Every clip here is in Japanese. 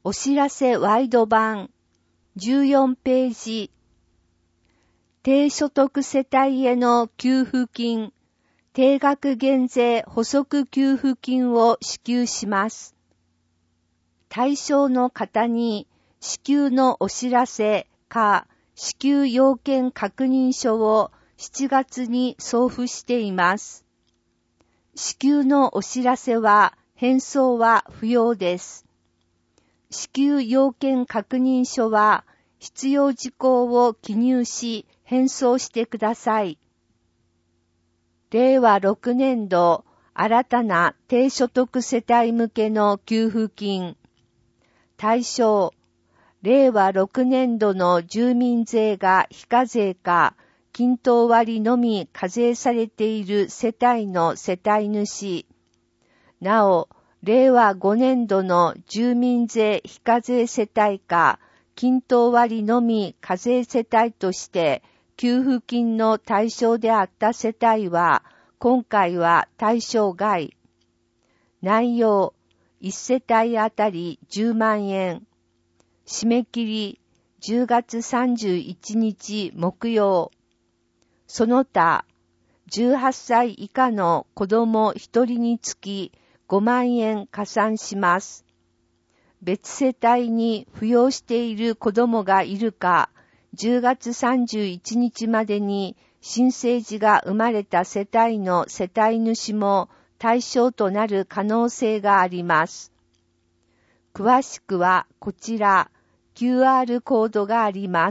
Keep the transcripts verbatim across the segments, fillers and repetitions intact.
お知らせワイド版じゅうよんページ。低所得世帯への給付金、定額減税補足給付金を支給します。対象の方に支給のお知らせか支給要件確認書をしちがつに送付しています。支給のお知らせは返送は不要です。支給要件確認書は必要事項を記入し返送してください。れいわろくねんど新たな低所得世帯向けの給付金。対象、れいわろくねんどの住民税が非課税か、均等割のみ課税されている世帯の世帯主。なお、れいわごねんどの住民税非課税世帯か、均等割のみ課税世帯として給付金の対象であった世帯は、今回は対象外。内容、いち世帯あたりじゅうまんえん。締め切り、じゅうがつさんじゅういちにち木曜。その他、じゅうはっさい以下の子供ひとりにつきごまんえん加算します。別世帯に扶養している子供がいるか、じゅうがつさんじゅういちにちまでに新生児が生まれた世帯の世帯主も対象となる可能性があります。詳しくはこちら、キューアール コードがあります。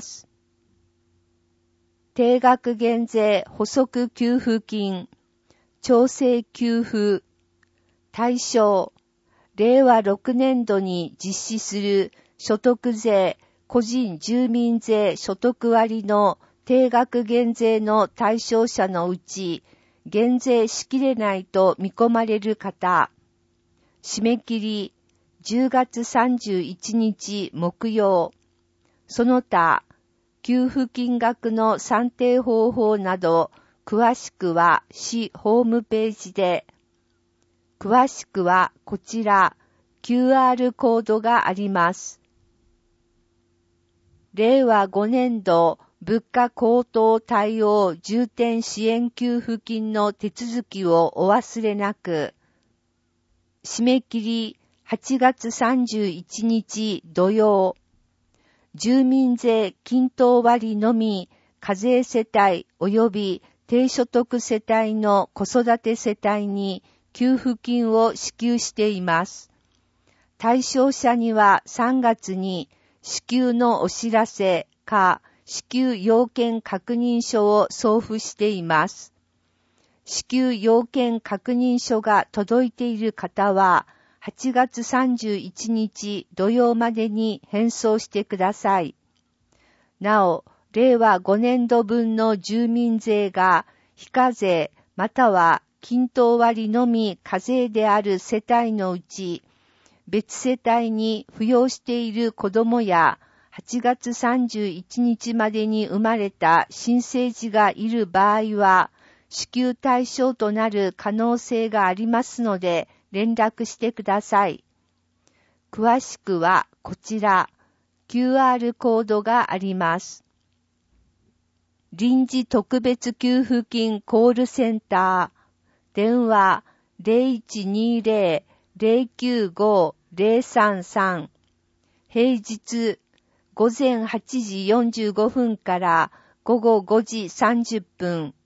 定額減税補足給付金、調整給付、対象、れいわろくねんどに実施する所得税、個人住民税所得割の定額減税の対象者のうち、減税しきれないと見込まれる方、締め切り、じゅうがつさんじゅういちにち木曜、その他、給付金額の算定方法など、詳しくは市ホームページで、詳しくはこちら、キューアール コードがあります。れいわごねんど物価高騰対応重点支援給付金の手続きをお忘れなく。締め切りはちがつさんじゅういちにち土曜。住民税均等割のみ課税世帯及び低所得世帯の子育て世帯に給付金を支給しています。対象者にはさんがつに支給のお知らせか支給要件確認書を送付しています。支給要件確認書が届いている方ははちがつさんじゅういちにち土曜までに返送してください。なお、れいわごねんどぶんの住民税が非課税または均等割のみ課税である世帯のうち、別世帯に扶養している子供やはちがつさんじゅういちにちまでに生まれた新生児がいる場合は、支給対象となる可能性がありますので、連絡してください。詳しくはこちら、キューアール コードがあります。臨時特別給付金コールセンター、電話 ゼロいちにゼロ ゼロきゅうご ゼロさんさん、平日ごぜんはちじよんじゅうごふんからごごごじさんじゅっぷん、